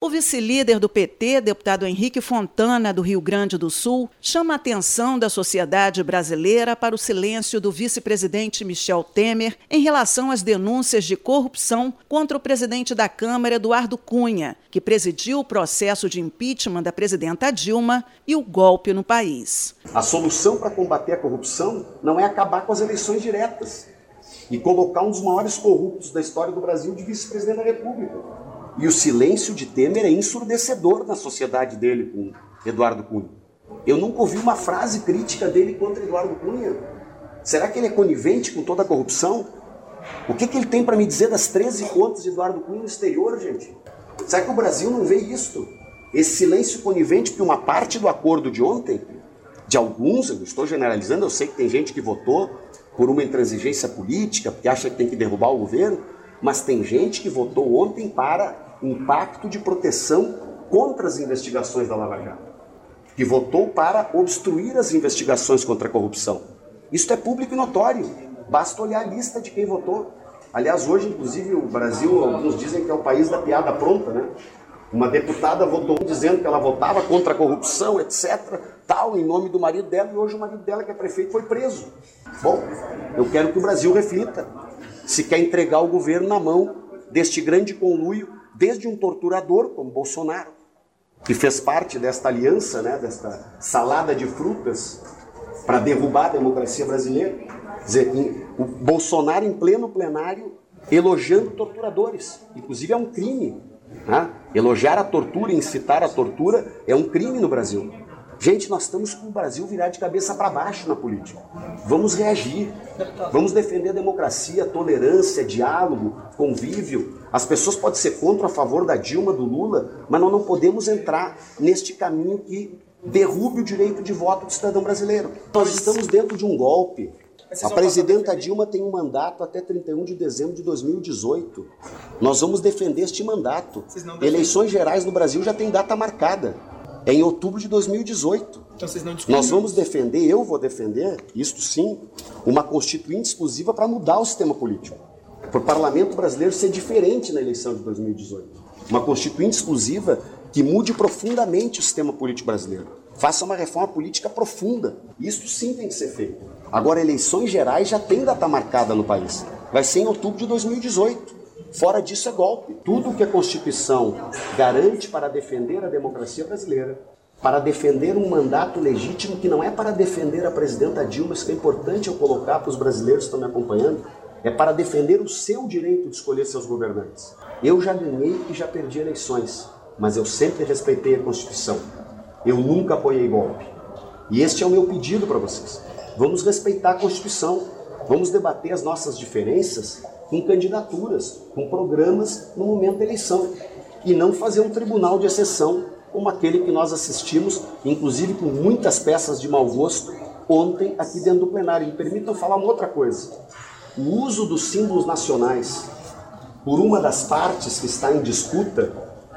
O vice-líder do PT, deputado Henrique Fontana, do Rio Grande do Sul, chama a atenção da sociedade brasileira para o silêncio do vice-presidente Michel Temer em relação às denúncias de corrupção contra o presidente da Câmara, Eduardo Cunha, que presidiu o processo de impeachment da presidenta Dilma e o golpe no país. A solução para combater a corrupção não é acabar com as eleições diretas e colocar um dos maiores corruptos da história do Brasil de vice-presidente da República. E o silêncio de Temer é ensurdecedor na sociedade dele com Eduardo Cunha. Eu nunca ouvi uma frase crítica dele contra Eduardo Cunha. Será que ele é conivente com toda a corrupção? O que ele tem para me dizer das 13 contas de Eduardo Cunha no exterior, gente? Será que o Brasil não vê isso? Esse silêncio conivente, porque uma parte do acordo de ontem, de alguns, eu estou generalizando, eu sei que tem gente que votou por uma intransigência política, porque acha que tem que derrubar o governo, mas tem gente que votou ontem para um pacto de proteção contra as investigações da Lava Jato, que votou para obstruir as investigações contra a corrupção. Isso é público e notório, basta olhar a lista de quem votou. Aliás, hoje, inclusive, o Brasil, alguns dizem que é o país da piada pronta, né? Uma deputada votou dizendo que ela votava contra a corrupção, etc., tal, em nome do marido dela, e hoje o marido dela, que é prefeito, foi preso. Bom, eu quero que o Brasil reflita se quer entregar o governo na mão deste grande conluio, desde um torturador como Bolsonaro, que fez parte desta aliança, né, desta salada de frutas para derrubar a democracia brasileira. Quer dizer, o Bolsonaro em pleno plenário elogiando torturadores. Inclusive é um crime. Né? Elogiar a tortura, incitar a tortura é um crime no Brasil. Gente, nós estamos com o Brasil virar de cabeça para baixo na política. Vamos reagir, vamos defender a democracia, a tolerância, diálogo, convívio. As pessoas podem ser contra ou a favor da Dilma, do Lula, mas nós não podemos entrar neste caminho que derrube o direito de voto do cidadão brasileiro. Nós estamos dentro de um golpe. A presidenta Dilma tem um mandato até 31 de dezembro de 2018. Nós vamos defender este mandato. Eleições gerais no Brasil já tem data marcada. É em outubro de 2018. Então vocês não discutem. Nós vamos defender, eu vou defender, isto sim, uma constituinte exclusiva para mudar o sistema político. Para o parlamento brasileiro ser diferente na eleição de 2018. Uma constituinte exclusiva que mude profundamente o sistema político brasileiro. Faça uma reforma política profunda. Isto sim tem que ser feito. Agora, eleições gerais já tem data marcada no país. Vai ser em outubro de 2018. Fora disso é golpe. Tudo o que a Constituição garante para defender a democracia brasileira, para defender um mandato legítimo que não é para defender a presidenta Dilma, isso que é importante eu colocar para os brasileiros que estão me acompanhando, é para defender o seu direito de escolher seus governantes. Eu já ganhei e já perdi eleições, mas eu sempre respeitei a Constituição. Eu nunca apoiei golpe. E este é o meu pedido para vocês. Vamos respeitar a Constituição, vamos debater as nossas diferenças com candidaturas, com programas no momento da eleição, e não fazer um tribunal de exceção como aquele que nós assistimos, inclusive com muitas peças de mau gosto, ontem aqui dentro do plenário. Me permitam falar uma outra coisa. O uso dos símbolos nacionais por uma das partes que está em disputa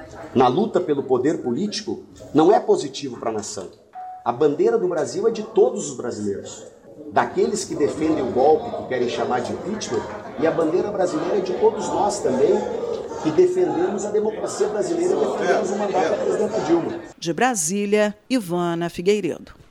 na luta pelo poder político não é positivo para a nação. A bandeira do Brasil é de todos os brasileiros, daqueles que defendem o golpe, que querem chamar de impeachment, e a bandeira brasileira é de todos nós também, que defendemos a democracia brasileira e defendemos o mandato da presidenta Dilma. De Brasília, Ivana Figueiredo.